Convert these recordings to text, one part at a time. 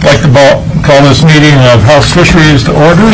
I'd like to call this meeting of House Fisheries to order.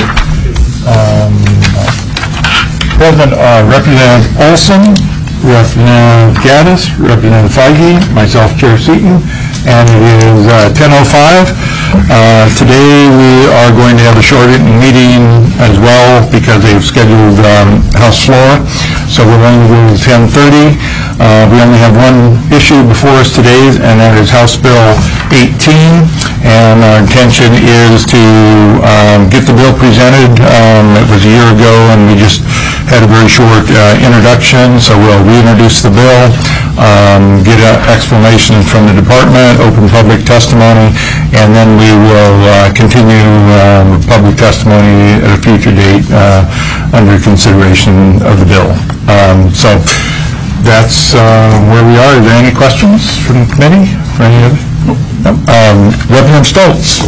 President Representative Olson, Representative Gaddis, Representative Feige, myself, Chair Seaton, and it is 10:05. Today we are going to have a short meeting as well because they've scheduled House floor, so we're going to go to 10:30. We only have one issue before us today, and that is House Bill 18, and our intention is to get the bill presented. It was a year ago, and we just had a very short introduction, so we'll reintroduce the bill, get an explanation from the department, open public testimony, and then we will continue public testimony at a future date under consideration of the bill. So that's where we are. Are there any questions from the committee? For any of Representative Stoltz.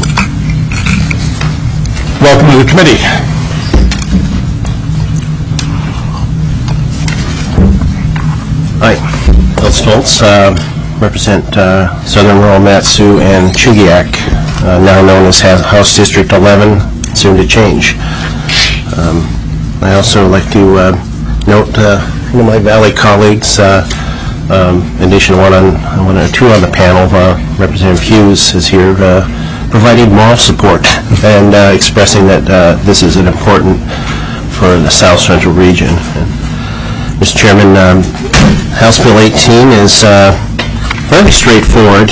Welcome to the committee. Hi, Bill Stoltz, represent Southern Rural Mat-Su and Chugiak, now known as House District 11, soon to change. I also like to note my Valley colleagues, in addition to two on the panel, Representative Hughes is here providing moral support and expressing that this is an important for the South Central region. And, Mr. Chairman, House Bill 18 is very straightforward.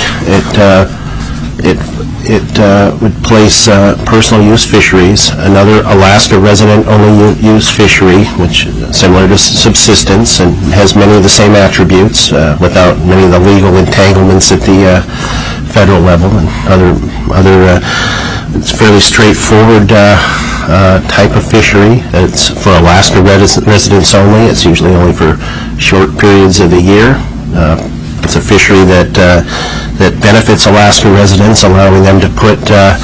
It would place personal use fisheries, another Alaska resident only use fishery, which is similar to subsistence and has many of the same attributes without many of the legal entanglements at the federal level and other it's fairly straightforward type of fishery. It's for Alaska residents only. It's usually only for short periods of the year. It's a fishery that benefits Alaska residents, allowing them to put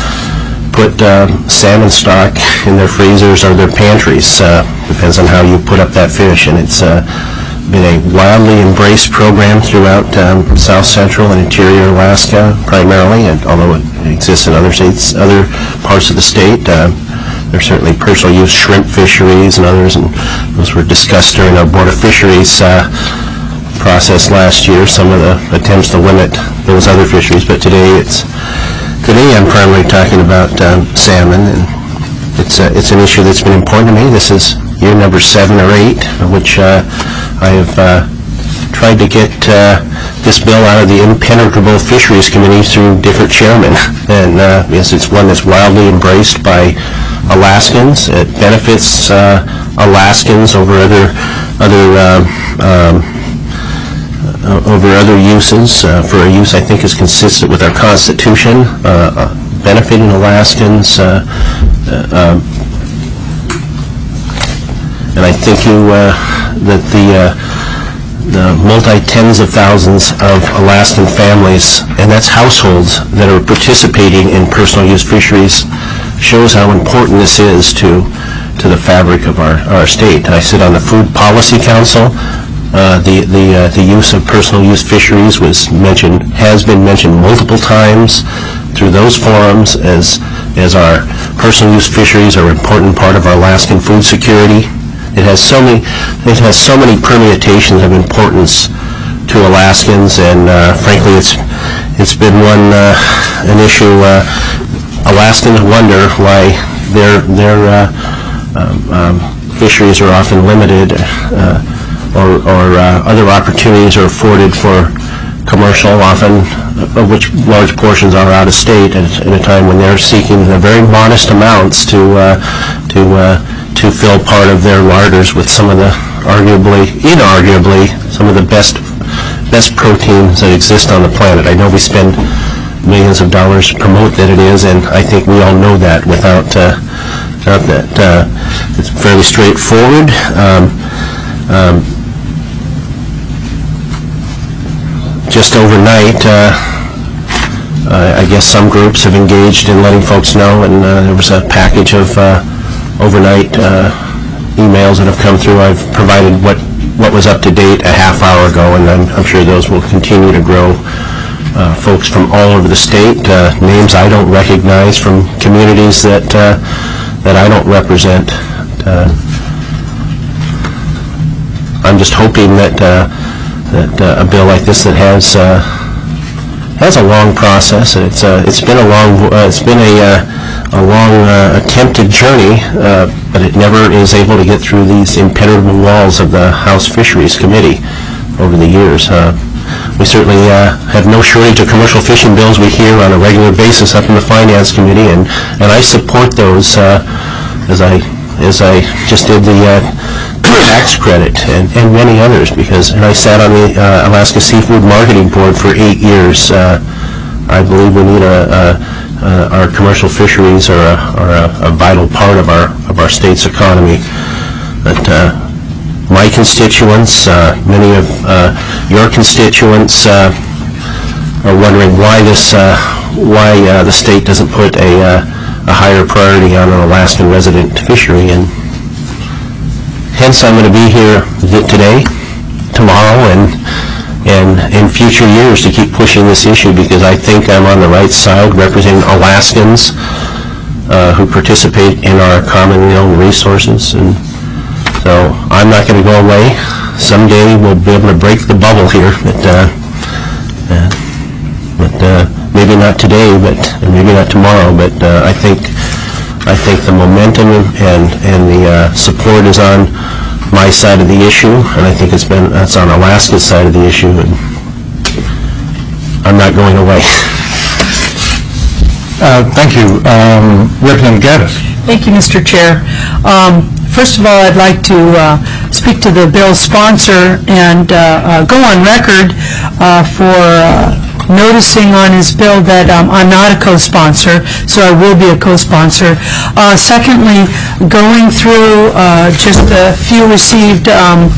salmon stock in their freezers or their pantries. Depends on how you put up that fish, and it's been a wildly embraced program throughout South Central and Interior Alaska primarily, and although it exists in other states, other parts of the state. There's certainly personal use shrimp fisheries and others, and those were discussed during our Board of Fisheries process last year, some of the attempts to limit those other fisheries, but today I'm primarily talking about salmon, and it's an issue that's been important to me. This is year number 7 or 8, which I have tried to get this bill out of the Impenetrable Fisheries Committee through different chairmen, and yes, it's one that's wildly embraced by Alaskans. It benefits Alaskans over other uses, for a use I think is consistent with our Constitution, benefiting Alaskans, and I think that the multi-tens of thousands of Alaskan families, and that's households that are participating in personal use fisheries, shows how important this is to the fabric of our state. I sit on the Food Policy Council. The use of personal use fisheries has been mentioned multiple times through those forums as our personal use fisheries are an important part of our Alaskan food security. It has so many permutations of importance to Alaskans, and frankly, it's been an issue. Alaskans wonder why their fisheries are often limited, or other opportunities are afforded for commercial, often of which large portions are out of state at a time when they're seeking very modest amounts to fill part of their larders with some of the inarguably some of the best proteins that exist on the planet. I know we spend millions of dollars to promote that it is, and I think we all know that without that. It's fairly straightforward. Just overnight, I guess some groups have engaged in letting folks know, and there was a package of overnight emails that have come through. I've provided what was up to date a half hour ago, and I'm sure those will continue to grow folks from all over the state, names I don't recognize from communities that I don't represent. I'm just hoping that a bill like this that has a long process, and it's been a long attempted journey, but it never is able to get through these impenetrable walls of the House Fisheries Committee over the years. We certainly have no shortage of commercial fishing bills we hear on a regular basis up in the Finance Committee, and I support those as I just did the tax credit and many others, and I sat on the Alaska Seafood Marketing Board for 8 years. I believe we need our commercial fisheries are a vital part of our state's economy. But my constituents, many of your constituents, are wondering why the state doesn't put a higher priority on an Alaskan resident fishery, and hence I'm going to be here today, tomorrow, and in future years to keep pushing this issue, because I think I'm on the right side representing Alaskans who participate in our commonly owned resources. And so I'm not going to go away. Someday we'll be able to break the bubble here, but maybe not today, and maybe not tomorrow. But I think the momentum and the support is on my side of the issue, and I think that's on Alaska's side of the issue, and I'm not going away. Thank you. Representative Gaddis. Thank you, Mr. Chair. First of all, I'd like to speak to the bill's sponsor and go on record for noticing on his bill that I'm not a co-sponsor, so I will be a co-sponsor. Secondly, going through just a few received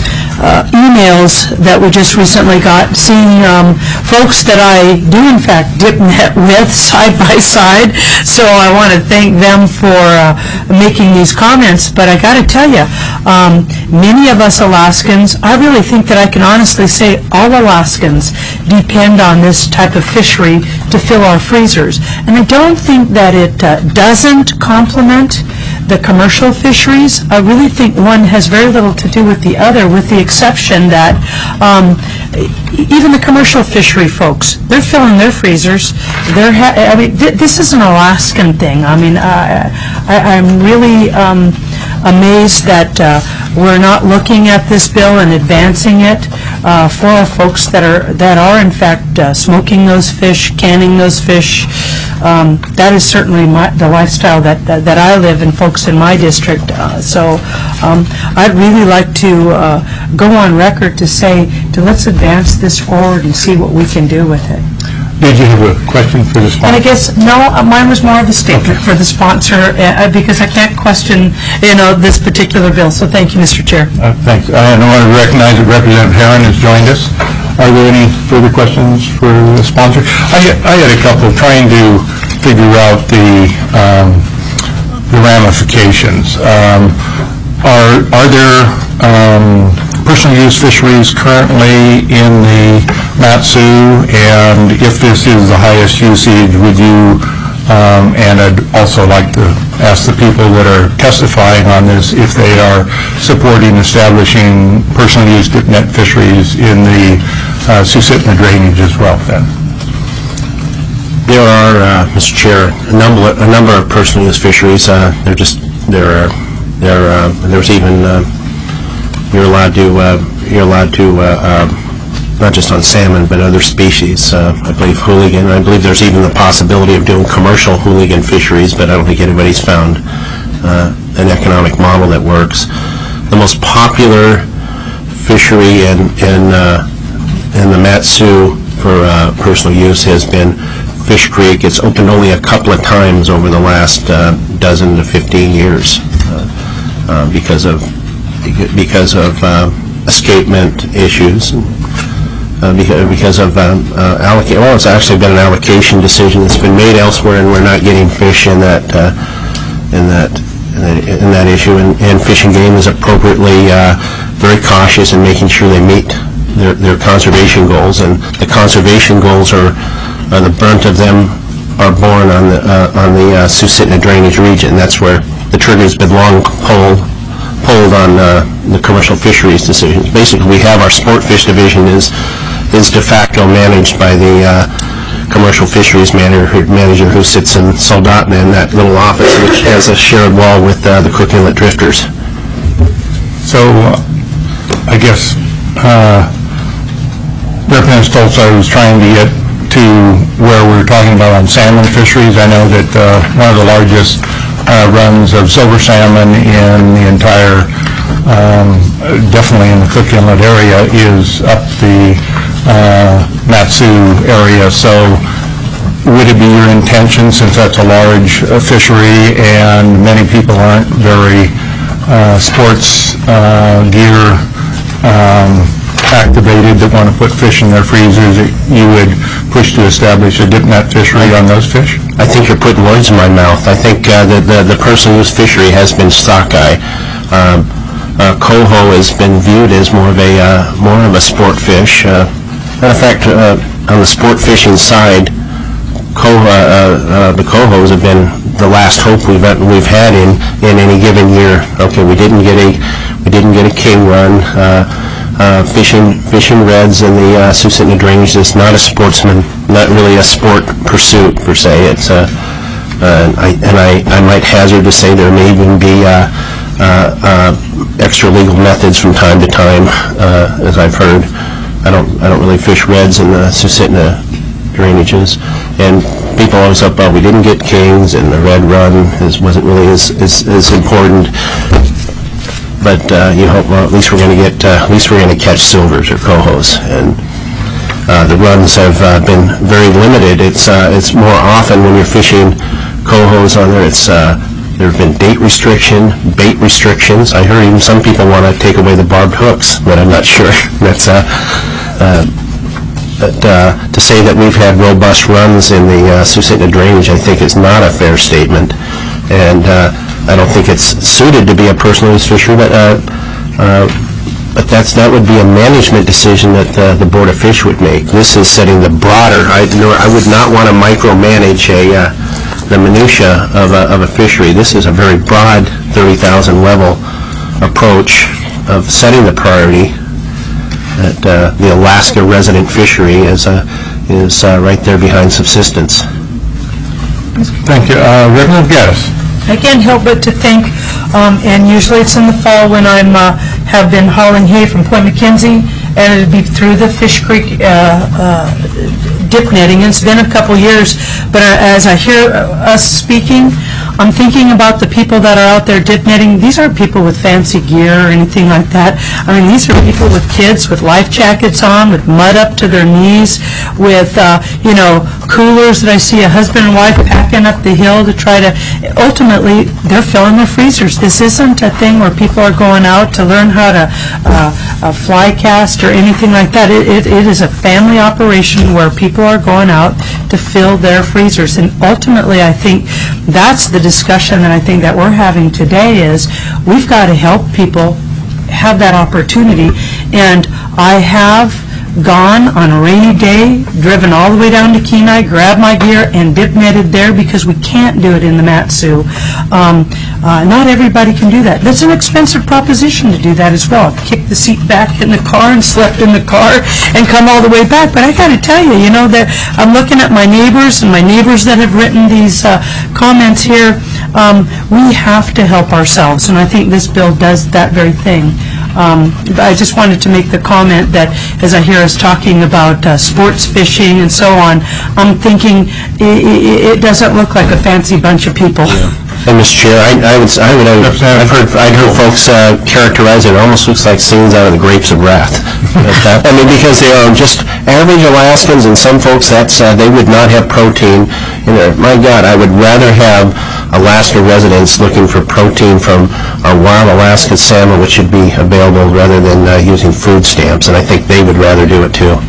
emails that we just recently got, seeing folks that I do in fact dip net with side by side, so I want to thank them for making these comments. But I got to tell you, many of us Alaskans, I really think that I can honestly say all Alaskans depend on this type of fishery to fill our freezers. And I don't think that it doesn't complement the commercial fisheries. I really think one has very little to do with the other, with the exception that even the commercial fishery folks, they're filling their freezers. I mean, this is an Alaskan thing. I mean, I'm really amazed that we're not looking at this bill and advancing it for our folks that are in fact smoking those fish, canning those fish. That is certainly the lifestyle that I live in, folks in my district. So I'd really like to go on record to say, let's advance this forward and see what we can do with it. Did you have a question for the sponsor? And I guess, no, mine was more of a statement for the sponsor, because I can't question, this particular bill. So thank you, Mr. Chair. Thanks. I want to recognize that Representative Herron has joined us. Are there any further questions for the sponsor? I had a couple trying to figure out the ramifications. Are there personal use fisheries currently in the Mat-Su, and if this is the highest usage, would you, and I'd also like to ask the people that are testifying on this if they are supporting establishing personal use net fisheries in the Susitna drainage as well then. There are, Mr. Chair, a number of personal use fisheries. There's even you're allowed to not just on salmon but other species. I believe hooligan. I believe there's even the possibility of doing commercial hooligan fisheries, but I don't think anybody's found an economic model that works. The most popular fishery in the Mat-Su for personal use has been Fish Creek. It's opened only a couple of times over the last dozen to 15 years because of escapement issues. Because of well, it's actually been an allocation decision that's been made elsewhere, and we're not getting fish in that issue. And Fish and Game is appropriately very cautious in making sure they meet their conservation goals, and the conservation goals are the brunt of them are born on the Susitna drainage region. That's where the trigger's been long pulled on the commercial fisheries decisions. Basically, we have our sport fish division is de facto managed by the commercial fisheries manager who sits in Soldotna in that little office, which has a shared wall with the Cook Inlet drifters. So, I guess, Representative Stoltz, I was trying to get to where we were talking about on salmon fisheries. I know that one of the largest runs of silver salmon in the entire, definitely in the Cook Inlet area, is up the Mat-Su area. So would it be your intention, since that's a large fishery and many people aren't very sports gear activated that want to put fish in their freezers, that you would push to establish a dip net fishery on those fish? I think you're putting words in my mouth. I think the person whose fishery has been sockeye. Coho has been viewed as more of a sport fish. Matter of fact, on the sport fishing side, the cohos have been the last hope we've had in any given year. Okay, we didn't get a king run. Fishing reds in the Susitna drainage is not a sportsman, not really a sport pursuit per se. It's I might hazard to say there may even be extra legal methods from time to time, as I've heard. I don't really fish reds in the Susitna drainages, and people always thought, well, we didn't get kings, and the red run wasn't really as important. But you hope, well, at least we're going to catch silvers or cohos, and the runs have been very limited. It's more often when you're fishing cohos on there. There have been bait restrictions. I heard even some people want to take away the barbed hooks, but I'm not sure. That's to say that we've had robust runs in the Susitna drainage, I think, is not a fair statement, and I don't think it's suited to be a personalized fishery, but that would be a management decision that the Board of Fish would make. This is setting the broader. I would not want to micromanage the minutia of a fishery. This is a very broad 30,000 level approach of setting the priority. That the Alaska resident fishery is right there behind subsistence. Thank you. Representative Gaddis. I can't help but to think, and usually it's in the fall when I have been hauling hay from Point McKenzie, and it'd be through the Fish Creek dip netting. It's been a couple years, but as I hear us speaking, I'm thinking about the people that are out there dip netting. These aren't people with fancy gear or anything like that. I mean, these are people with kids with life jackets on, with mud up to their knees, with, coolers that I see a husband and wife packing up the hill to try to, ultimately, they're filling their freezers. This isn't a thing where people are going out to learn how to fly cast or anything like that. It is a family operation where people are going out to fill their freezers. And ultimately, I think that's the discussion that I think that we're having today is we've got to help people have that opportunity. And I have gone on a rainy day, driven all the way down to Kenai, grabbed my gear, and dip netted there because we can't do it in the Mat-Su. Not everybody can do that. That's an expensive proposition to do that as well. Kick the seat back in the car and slept in the car and come all the way back. But I got to tell you, that I'm looking at my neighbors and my neighbors that have written these comments here. We have to help ourselves, and I think this bill does that very thing. I just wanted to make the comment that as I hear us talking about sports fishing and so on, I'm thinking it doesn't look like a fancy bunch of people. Yeah. And Mr. Chair, I've heard folks characterize it. It almost looks like scenes out of the Grapes of Wrath. I mean, because they are just average Alaskans, and some folks they would not have protein in there. My God, I would rather have Alaska residents looking for protein from our wild Alaska salmon, which should be available, rather than using food stamps, and I think they would rather do it too.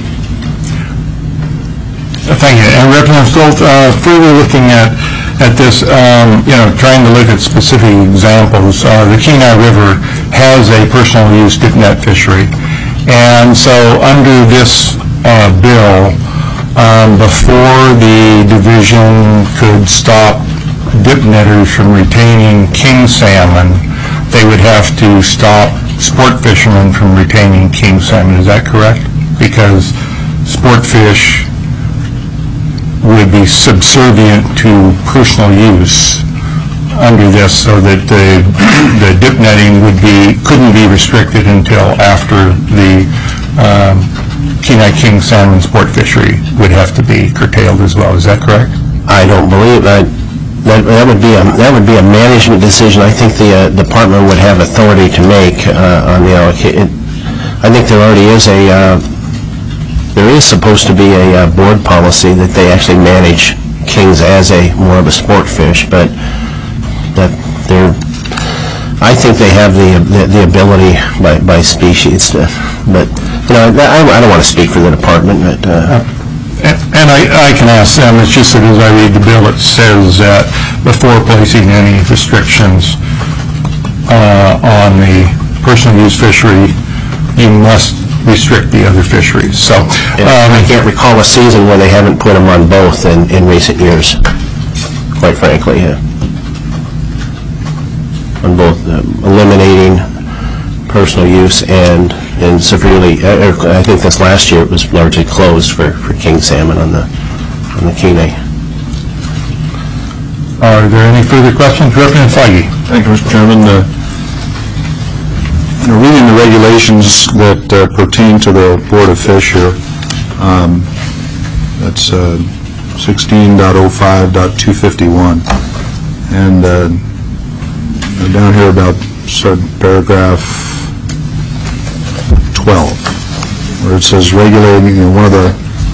Thank you. And Representative Stoltz, further looking at this, trying to look at specific examples, the Kenai River has a personal use dip net fishery, and so under this bill, before the division could stop dip netters from retaining king salmon, they would have to stop sport fishermen from retaining king salmon. Is that correct? Because sport fish would be subservient to personal use under this, so that the dip netting couldn't be restricted until after the Kenai king salmon sport fishery would have to be curtailed as well. Is that correct? I don't believe that. That would be a management decision. I think the department would have authority to make on the allocation. I think there already is there is supposed to be a board policy that they actually manage kings as more of a sport fish, but I think they have the ability by species to, but I don't want to speak for the department, but. And I can ask them. It's just that as I read the bill, it says that before placing any restrictions on the personal use fishery, you must restrict the other fisheries. So I can't recall a season where they haven't put them on both in recent years, quite frankly. On both eliminating personal use and severely, I think this last year it was largely closed for king salmon on the Kenai. Are there any further questions? Representative Feige. Thank you, Mr. Chairman. Reading the regulations that pertain to the Board of Fish here, that's 16.05.251, and down here about paragraph 12, where it says regulating, one of the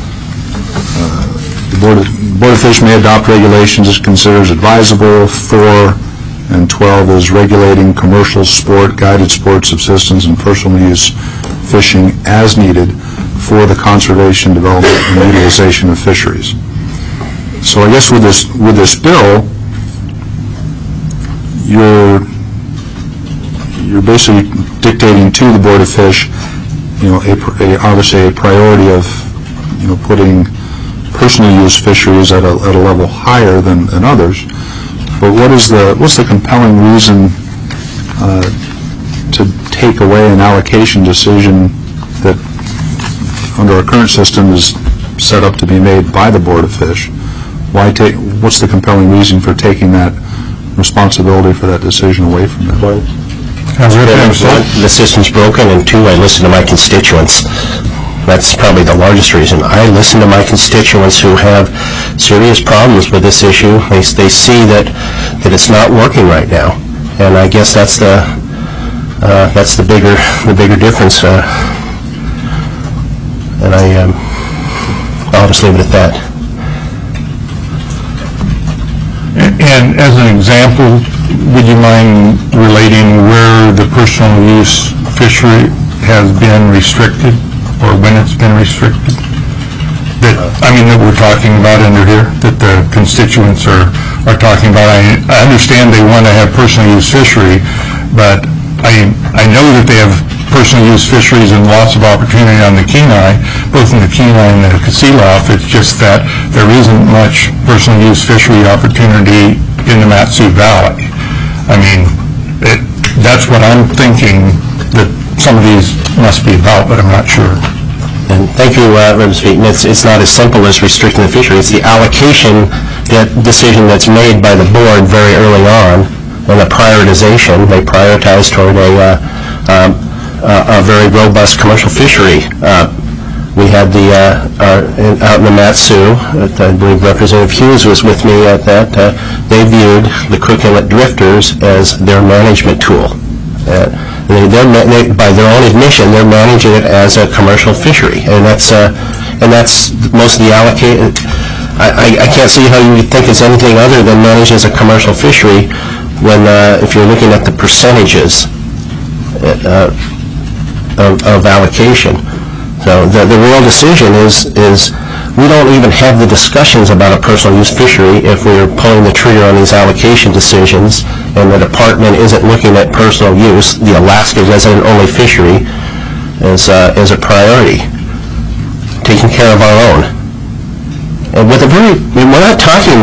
Board of Fish may adopt regulations it considers advisable for, and 12 is regulating commercial sport, guided sport, subsistence, and personal use fishing as needed for the conservation, development, and utilization of fisheries. So I guess with this bill, you're basically dictating to the Board of Fish, obviously a priority of, putting personal use fisheries at a level higher than others. But what's the compelling reason to take away an allocation decision that, under our current system, is set up to be made by the Board of Fish? What's the compelling reason for taking that responsibility for that decision away from them? One, the system's broken, and two, I listen to my constituents. That's probably the largest reason. I listen to my constituents who have serious problems with this issue. They see that it's not working right now, and I guess that's the bigger difference. And I'll just leave it at that. And as an example, would you mind relating where the personal use fishery has been restricted, or when it's been restricted? That we're talking about under here, that the constituents are talking about. I understand they want to have personal use fishery, but I know that they have personal use fisheries and lots of opportunity on the Kenai, both in the Kenai and the Kasilof. It's just that there isn't much personal use fishery opportunity in the Mat-Su Valley. That's what I'm thinking that some of these must be about, but I'm not sure. And thank you, Reverend Speaton. It's not as simple as restricting the fishery. It's the allocation, that decision that's made by the board very early on, and the prioritization. They prioritize toward a very robust commercial fishery. We had out in the Mat-Su, I believe Representative Hughes was with me at that. They viewed the Cook Inlet drifters as their management tool. By their own admission, they're managing it as a commercial fishery, and that's most of the allocated. I can't see how you would think it's anything other than managed as a commercial fishery when if you're looking at the percentages of allocation. So the real decision is we don't even have the discussions about a personal use fishery if we're pulling the trigger on these allocation decisions, and the department isn't looking at personal use, the Alaska resident-only fishery, as a priority, taking care of our own. and with we're not talking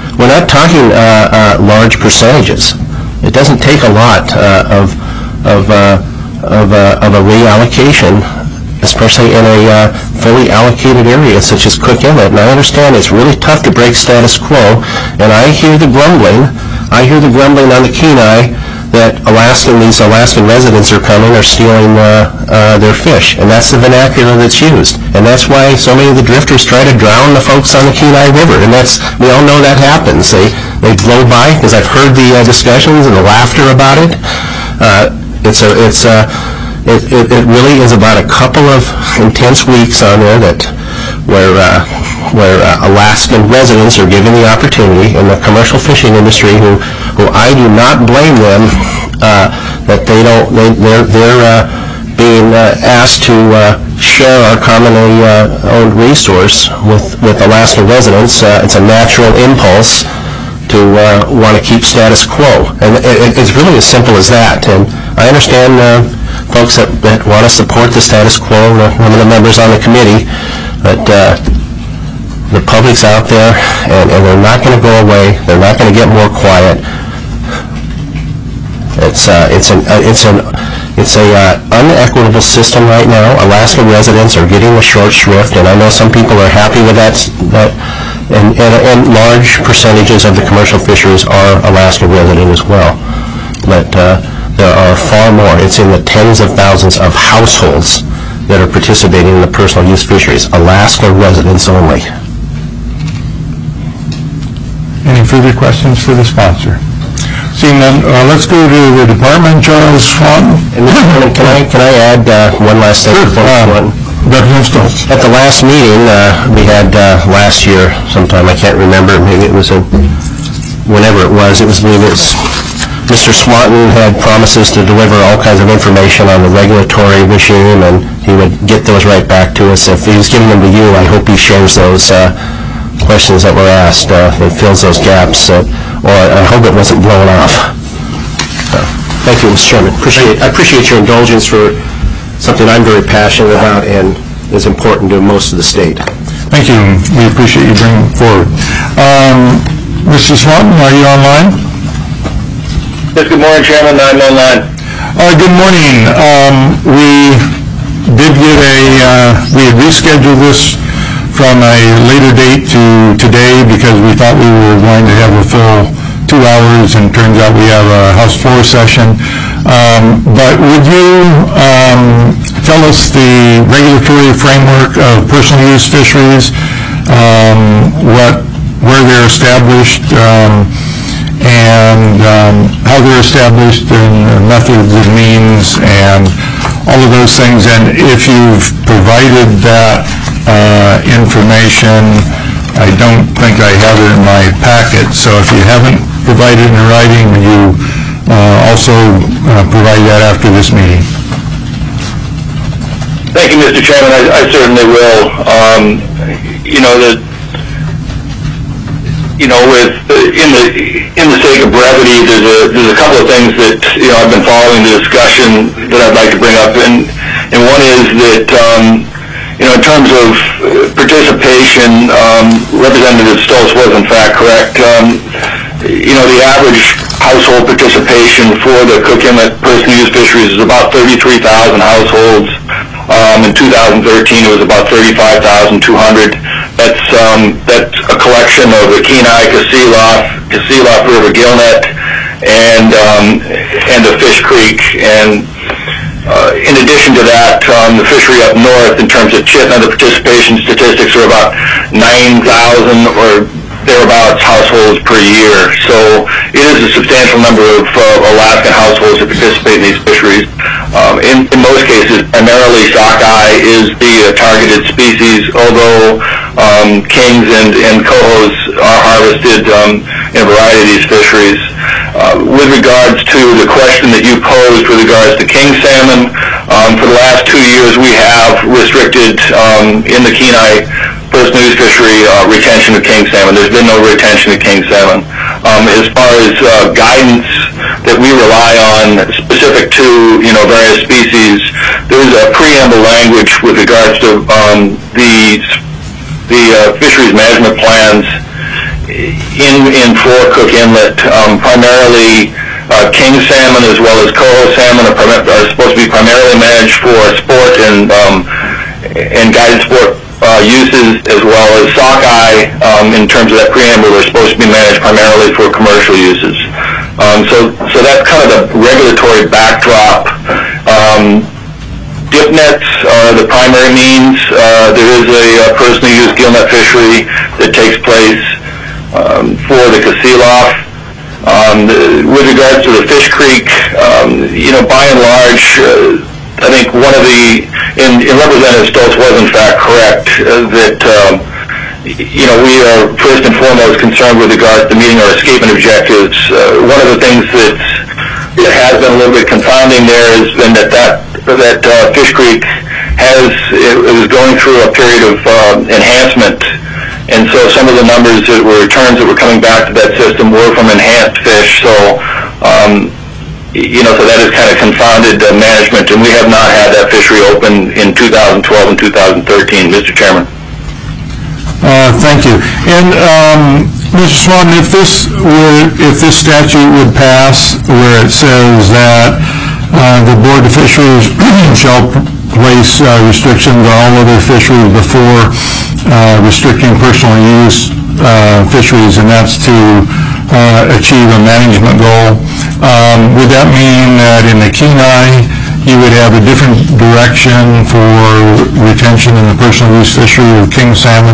large percentages. It doesn't take a lot of a reallocation, especially in a fully allocated area such as Cook Inlet. And I understand it's really tough to break status quo, and I hear the grumbling on the Kenai that these Alaskan residents are coming or stealing their fish, and that's the vernacular that's used. And that's why so many of the drifters try to drown the folks on the Kenai River, and we all know that happens. They blow by, because I've heard the discussions and the laughter about it. It really is about a couple of intense weeks on there where Alaskan residents are given the opportunity, and the commercial fishing industry, who I do not blame them, that they're being asked to share our commonly owned resource with Alaskan residents. It's a natural impulse to want to keep status quo, and it's really as simple as that. And I understand folks that want to support the status quo, one of the members on the committee, but the public's out there, and they're not going to go away. They're not going to get more quiet. It's an unequitable system right now. Alaska residents are getting the short shrift, and I know some people are happy with that. And large percentages of the commercial fisheries are Alaska resident as well. But there are far more. It's in the tens of thousands of households that are participating in the personal use fisheries. Alaska residents only. Any further questions for the sponsor? Seeing none, let's go to the department. Charles Swanton. And can I add one last thing? At the last meeting we had last year, sometime, I can't remember, maybe it was whenever it was, Mr. Swanton had promises to deliver all kinds of information on the regulatory regime, and he would get those right back to us. If he was giving them to you, I hope he shares those questions that were asked, and fills those gaps, or I hope it wasn't blown off. Thank you, Mr. Chairman. I appreciate your indulgence for something I'm very passionate about and is important to most of the state. Thank you. We appreciate you bringing it forward. Mr. Swanton, are you online? Yes, good morning, Chairman. I'm online. Good morning. We had rescheduled this from a later date to today because we thought we were going to have a full 2 hours, and turns out we have a House floor session. But would you tell us the regulatory framework of personal use fisheries, where they're established, and how they're established, and methods and means, and all of those things? And if you've provided that information, I don't think I have it in my packet, so if you haven't provided it in writing, you also provide that after this meeting. Thank you, Mr. Chairman. I certainly will. In the sake of brevity, there's a couple of things that I've been following the discussion that I'd like to bring up, and one is that in terms of participation, Representative Stoltz was in fact correct. The average household participation for the Cook Inlet personal use fisheries is about 33,000 households. In 2013, it was about 35,200. That's a collection of the Kenai, Kasilof River gillnet, and the Fish Creek. And in addition to that, the fishery up north, in terms of Chittenden, the participation statistics are about 9,000 or thereabouts households per year. So it is a substantial number of Alaskan households that participate in these fisheries. In most cases, primarily sockeye is the targeted species, although kings and cohos are harvested in a variety of these fisheries. With regards to the question that you posed with regards to king salmon, for the last 2 years we have restricted in the Kenai personal use fishery retention of king salmon. There's been no retention of king salmon. As far as guidance that we rely on specific to various species, there's a preamble language with regards to the the fisheries management plans in for Cook Inlet, primarily king salmon as well as coho salmon are supposed to be primarily managed for sport and guided sport uses, as well as sockeye, in terms of that preamble, are supposed to be managed primarily for commercial uses. So that's kind of the regulatory backdrop. Dip nets are the primary means. There is a personally used gill net fishery that takes place for the Kasilof. With regards to the Fish Creek, by and large, I think one of the, in Representative Stoltz was in fact correct, that, we are first and foremost concerned with regards to meeting our escapement objectives. One of the things that has been a little bit confounding there has been that Fish Creek was going through a period of enhancement, and so some of the numbers that were returns that were coming back to that system were from enhanced fish. So so that has kind of confounded management, and we have not had that fishery open in 2012 and 2013, Mr. Chairman. Thank you. And Mr. Swan, if this statute would pass, where it says that the Board of Fisheries shall place restrictions on all other fisheries before restricting personal use fisheries, and that's to achieve a management goal, would that mean that in the Kenai you would have a different direction for retention in the personal use fishery of king salmon?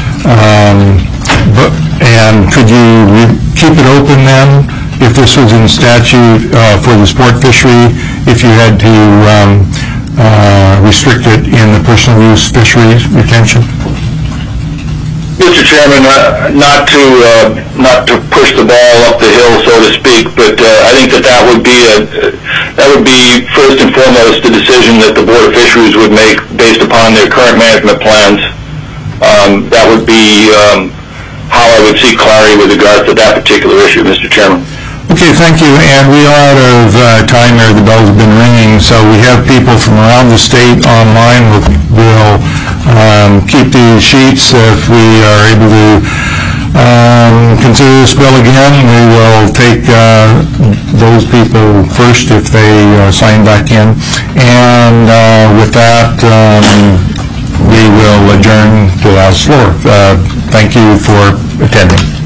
And could you keep it open then, if this was in statute for the sport fishery, if you had to restrict it in the personal use fisheries retention? Mr. Chairman, not to push the ball up the hill, so to speak, but I think that would be first and foremost the decision that the Board of Fisheries would make based upon their current management plans. That would be how I would see clarity with regards to that particular issue, Mr. Chairman. Okay, thank you. And we are out of time there. The bells have been ringing, so we have people from around the state online. We'll keep these sheets. If we are able to consider this bill again, we will take those people first if they sign back in. And with that, we will adjourn to the House floor. Thank you for attending.